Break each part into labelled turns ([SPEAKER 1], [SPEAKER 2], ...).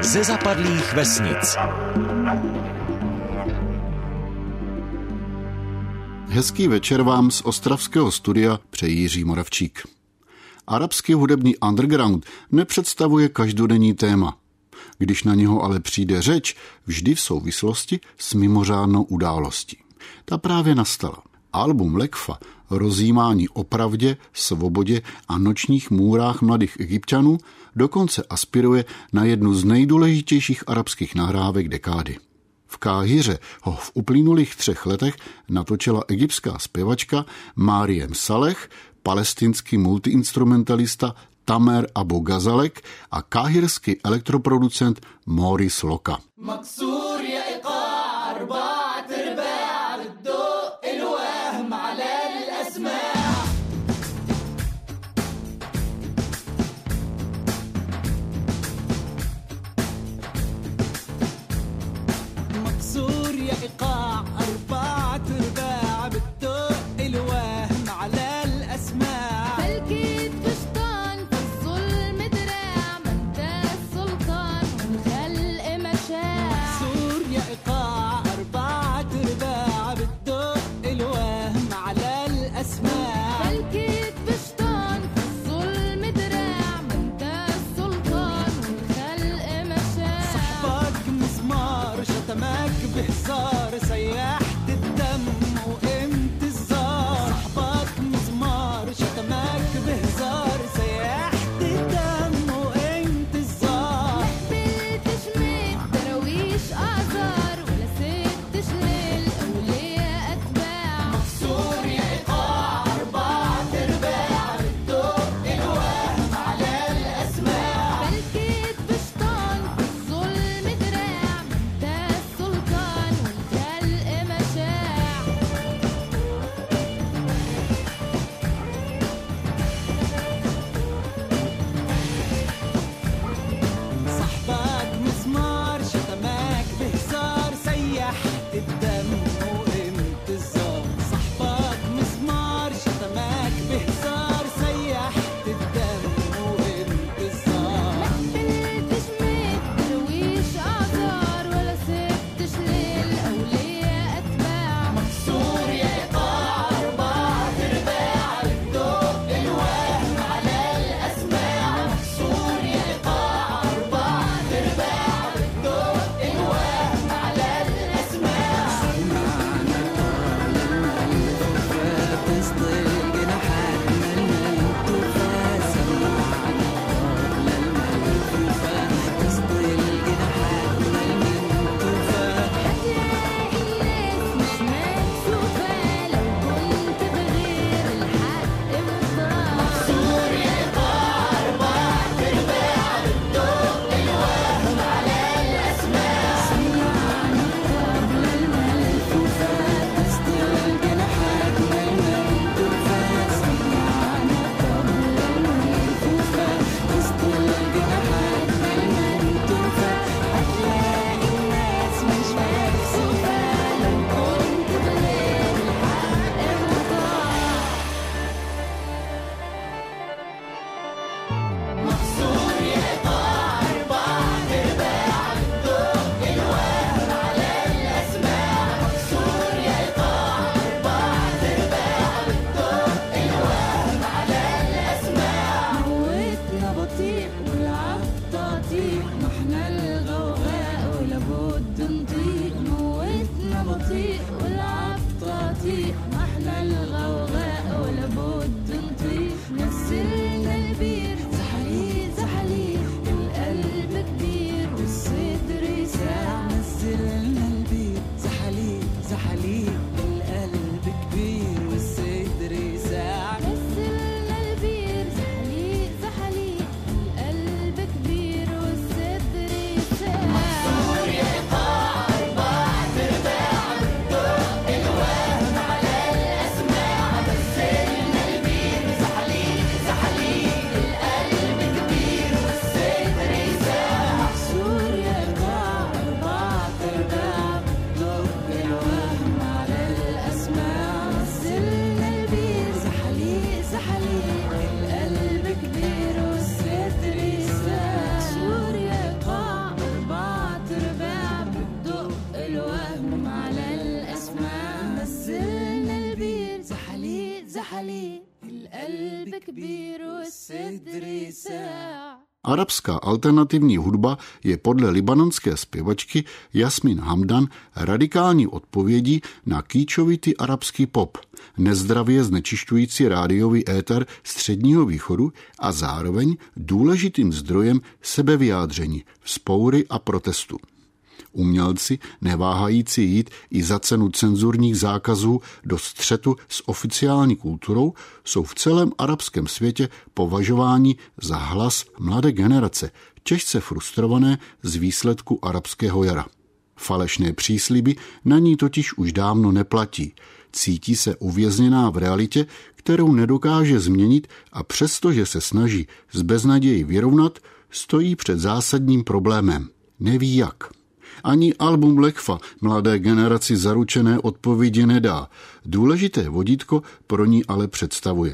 [SPEAKER 1] ze zapadlých vesnic.
[SPEAKER 2] Hezký večer vám z ostravského studia přejí Jiří Moravčík. Arabský hudební underground nepředstavuje každodenní téma. Když na něho ale přijde řeč, vždy v souvislosti s mimořádnou událostí. Ta právě nastala. Album Lekfa, rozjímání o pravdě, svobodě a nočních můrách mladých Egypťanů, dokonce aspiruje na jednu z nejdůležitějších arabských nahrávek dekády. V Káhiře ho v uplynulých 3 letech natočila egyptská zpěvačka Mariem Saleh, palestinský multiinstrumentalista Tamer Abu Gazalek a káhirský elektroproducent Maurice Loka. Arabská alternativní hudba je podle libanonské zpěvačky Jasmin Hamdan radikální odpovědí na kýčovitý arabský pop, nezdravě znečišťující rádiový éter Středního východu a zároveň důležitým zdrojem sebevyjádření, vzpoury a protestu. Umělci, neváhající jít i za cenu cenzurních zákazů do střetu s oficiální kulturou, jsou v celém arabském světě považováni za hlas mladé generace, těžce frustrované z výsledku arabského jara. Falešné přísliby na ní totiž už dávno neplatí. Cítí se uvězněná v realitě, kterou nedokáže změnit a přestože se snaží s beznadějí vyrovnat, stojí před zásadním problémem. Neví jak. Ani album Lekfa mladé generaci zaručené odpovědi nedá. Důležité vodítko pro ní ale představuje.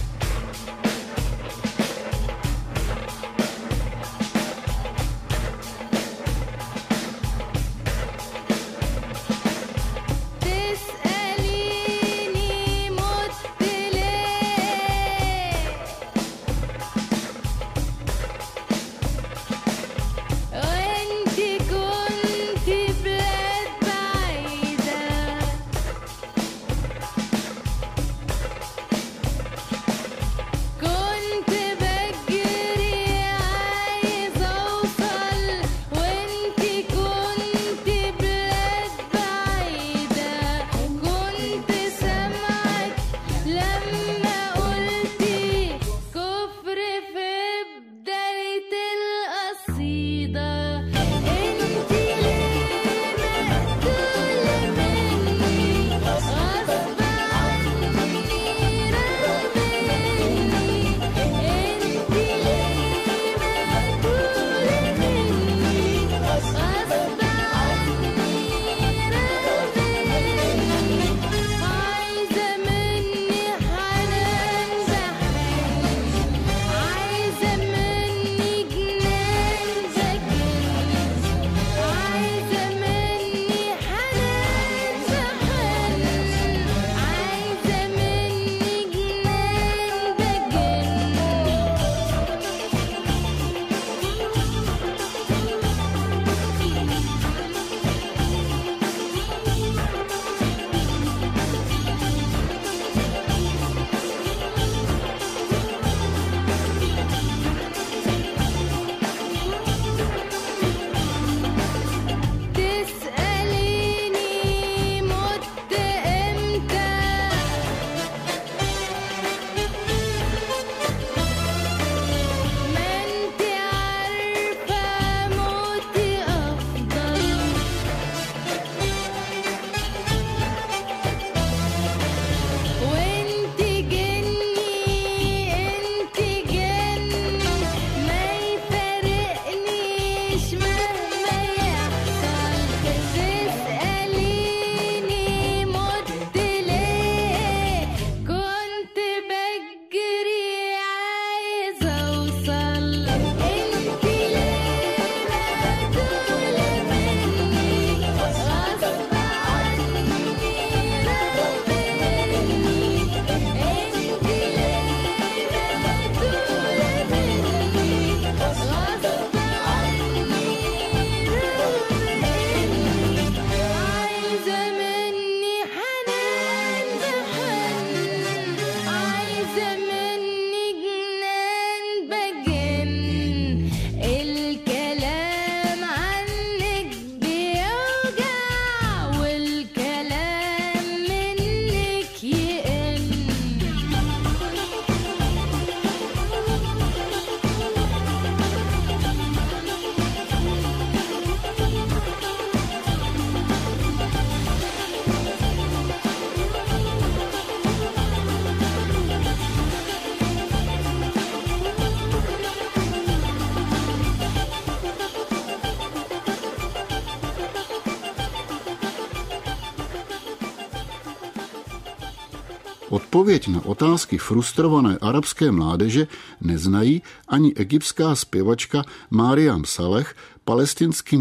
[SPEAKER 2] Odpověď na otázky frustrované arabské mládeže neznají ani egyptská zpěvačka Mariam Saleh, palestinský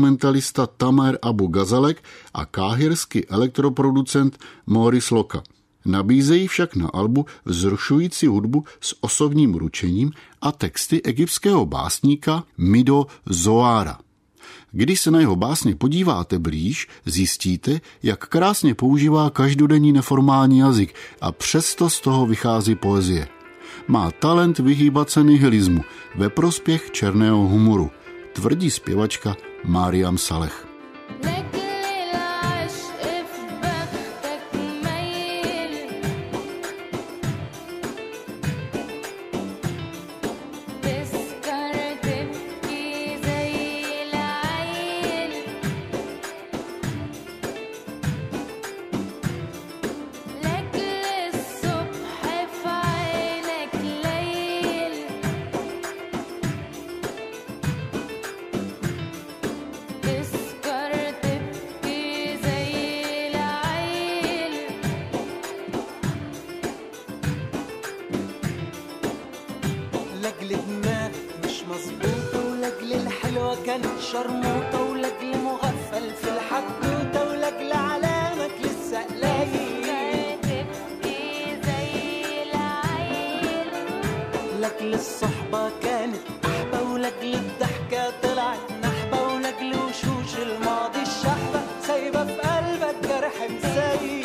[SPEAKER 2] multiinstrumentalista Tamer Abu Gazalek a káhirský elektroproducent Maurice Loka. Nabízejí však na albu vzrušující hudbu s osobním ručením a texty egyptského básníka Mido Zohara. Když se na jeho básně podíváte blíž, zjistíte, jak krásně používá každodenní neformální jazyk a přesto z toho vychází poezie. Má talent vyhýbat se nihilismu ve prospěch černého humoru, tvrdí zpěvačka Mariam Saleh.
[SPEAKER 3] كانت شرموطة ولجل مغفل في الحدوتة ولجل علامك لسه قليل تبكي زي العيل لجل الصحبة كانت أحبة ولجل الضحكة طلعت نحبة ولجل وشوش الماضي الشحبة سايبة في قلبك جرح مسيل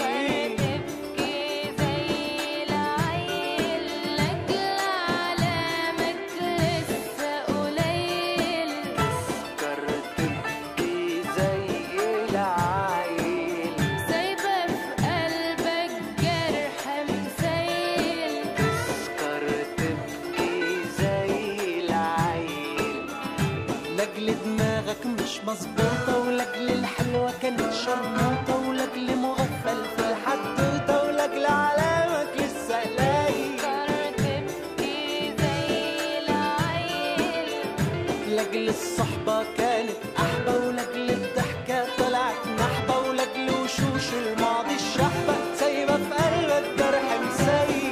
[SPEAKER 3] مظبوطة ولجل الحلوة كانت شرموطة ولجل مغفل في الحدوتة ولجل علامك لسه قليل تبكي زي العيل لجل الصحبة كانت أحبة ولجل الضحكة طلعت نحبة ولجل وشوش الماضي الشحبة سايبة في قلبك جرح مسيل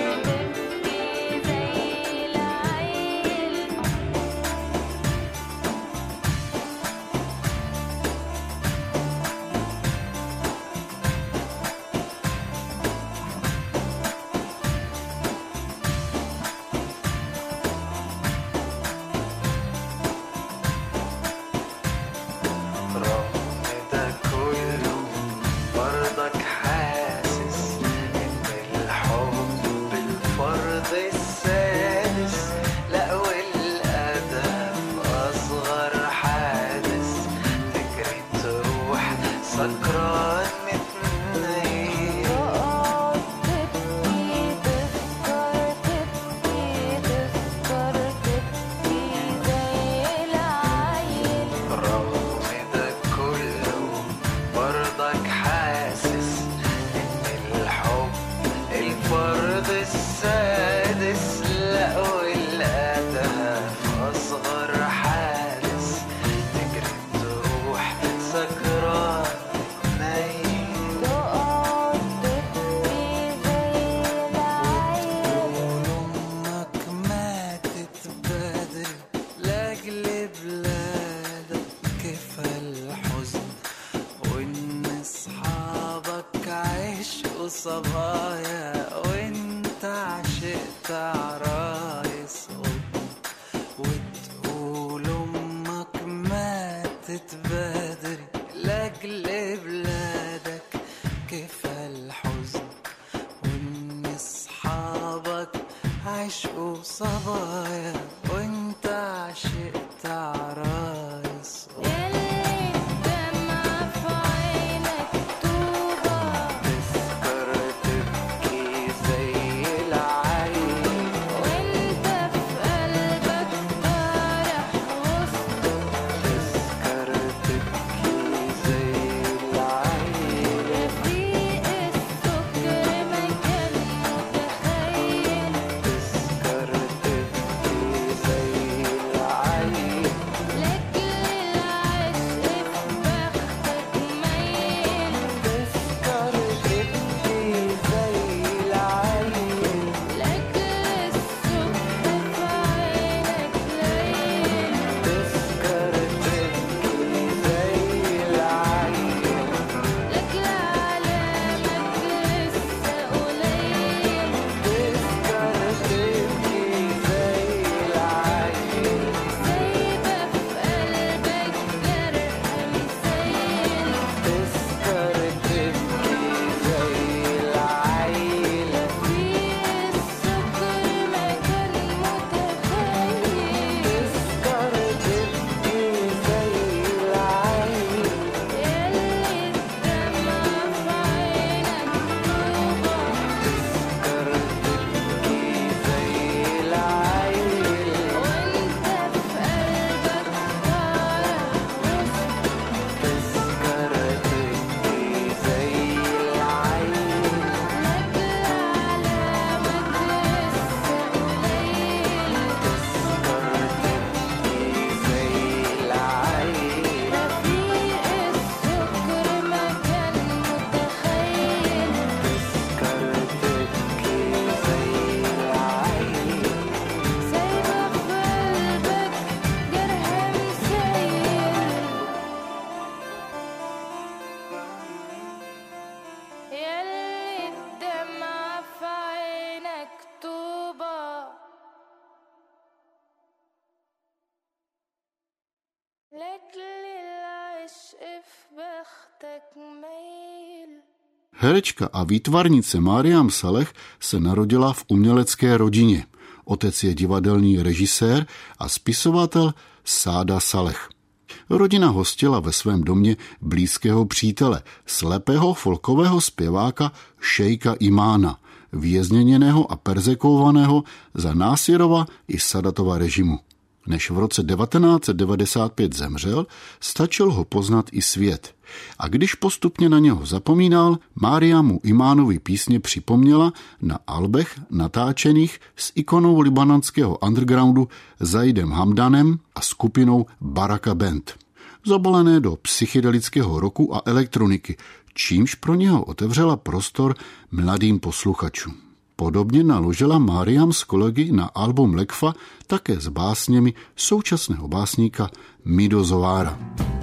[SPEAKER 3] صبايا وانت عشقت عرايس وتقول امك ماتت بدري لاجل بلادك كفى الحزن وان اصحابك عشقوا صبايا وانت عشقت عرايس
[SPEAKER 2] Herečka a výtvarnice Mariam Saleh se narodila v umělecké rodině. Otec je divadelní režisér a spisovatel Sáda Saleh. Rodina hostila ve svém domě blízkého přítele, slepého folkového zpěváka šejka Imána, vězněného a perzekovaného za Násirova i Sadatova režimu. Než v roce 1995 zemřel, stačil ho poznat i svět. A když postupně na něho zapomínal, Mariamu Imánovi písně připomněla na albech natáčených s ikonou libanonského undergroundu Zaidem Hamdanem a skupinou Baraka Band. Zabalené do psychedelického rocku a elektroniky, čímž pro něho otevřela prostor mladým posluchačům. Podobně naložila Mariam s kolegy na album Lekfa také s básněmi současného básníka Mido Zohara.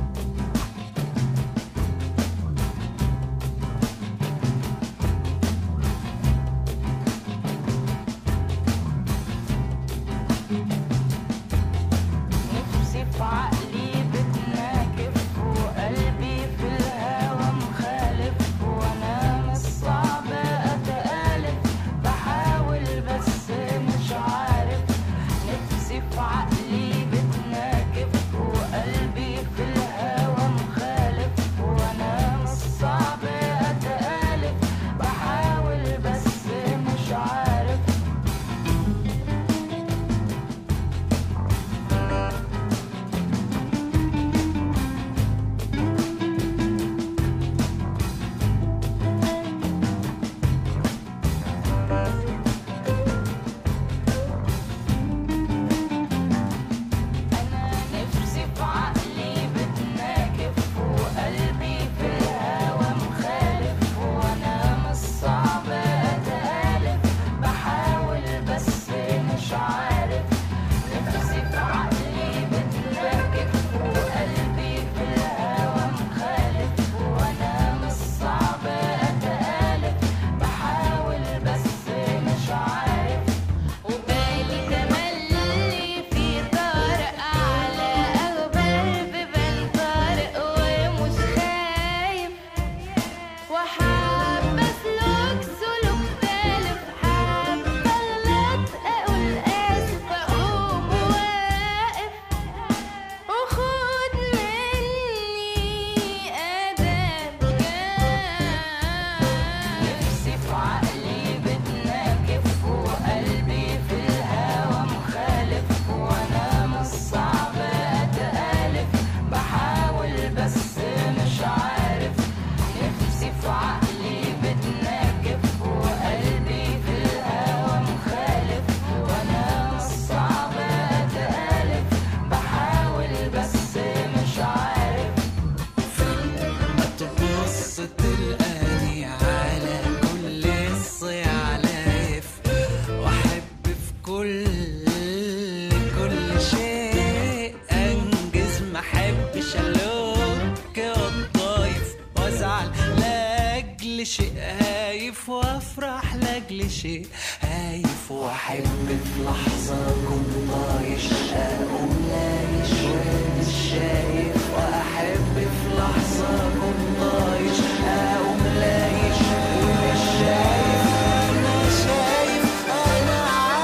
[SPEAKER 4] وافرح لاجل شيء هايف واحب في لحظه كنت طايش اقوم لايش مش شايف واحب في لحظه كنت طايش اقوم لايش مش شايف انا شايف انا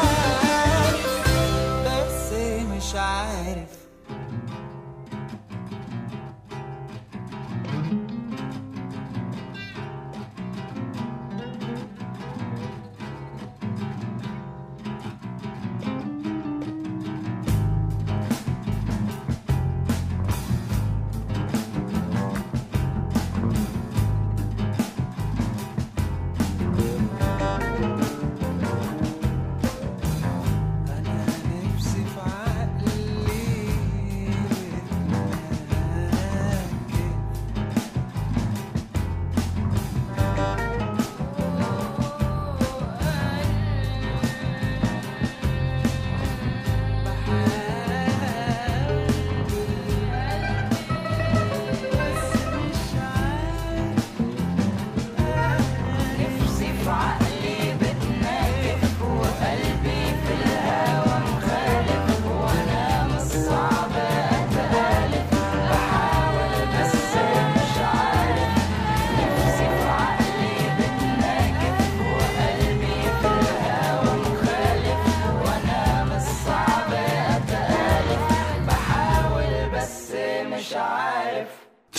[SPEAKER 4] عارف بس مش عارف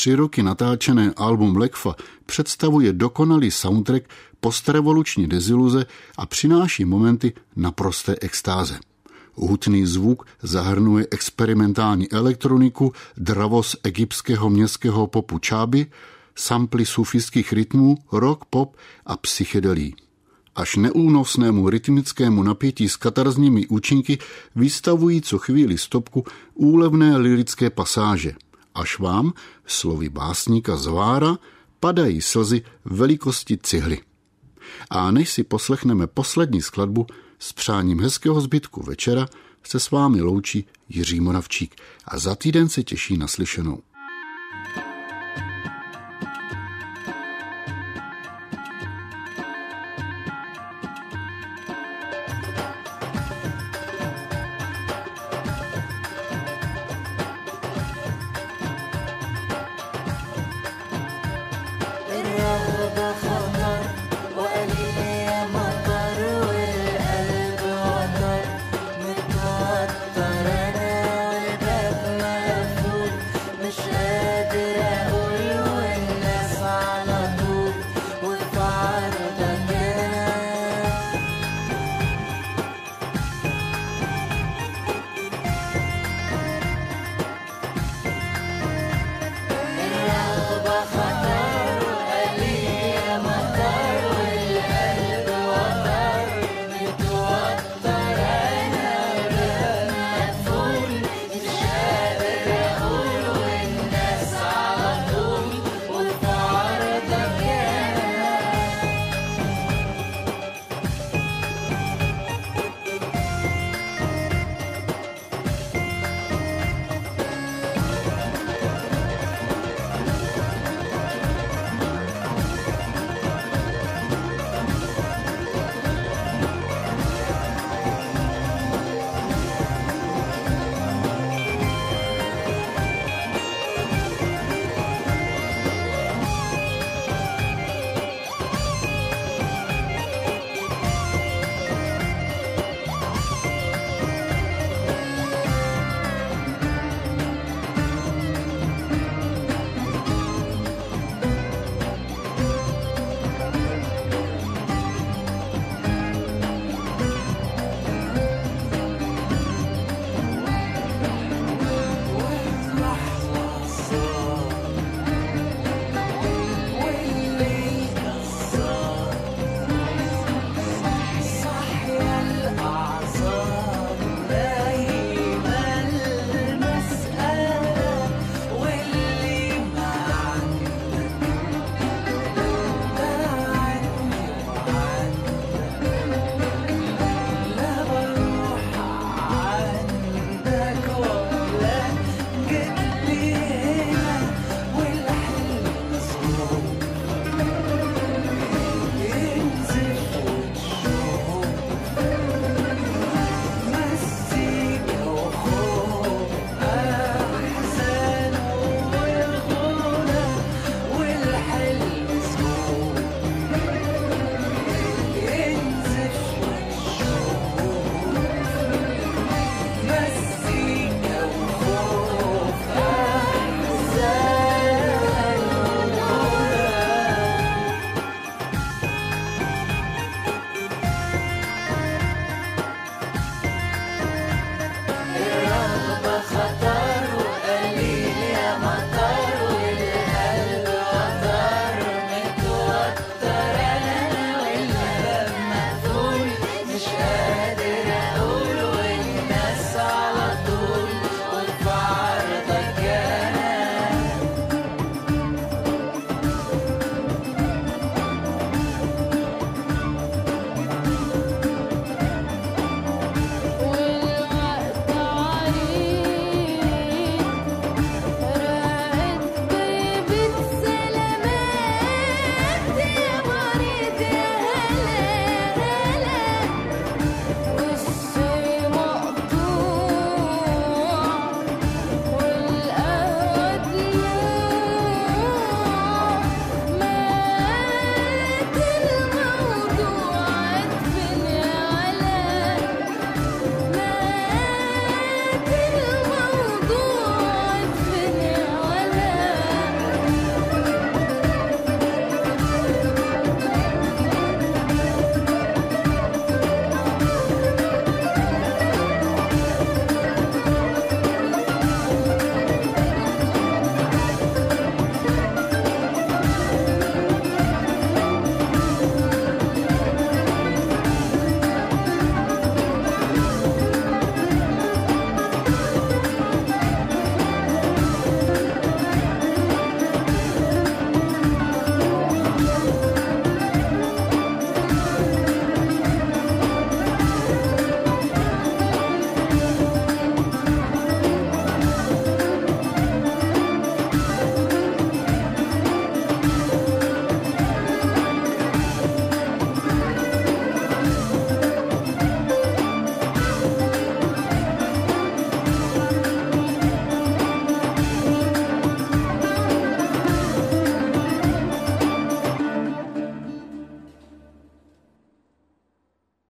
[SPEAKER 2] 3 roky natáčené album Lekfa představuje dokonalý soundtrack postrevoluční deziluze a přináší momenty naprosté extáze. Hutný zvuk zahrnuje experimentální elektroniku, dravost egyptského městského popu čáby, samply sufických rytmů, rock, pop a psychedelí. Až neúnosnému rytmickému napětí s katarzními účinky vystavují co chvíli stopku úlevné lyrické pasáže, až vám, slovy básníka Zvára, padají slzy velikosti cihly. A než si poslechneme poslední skladbu, s přáním hezkého zbytku večera se s vámi loučí Jiří Moravčík a za týden se těší na slyšenou.
[SPEAKER 3] الرغبة خطر وقليل يا مطر والقلب وتر متوتر أنا والباب مقفول مش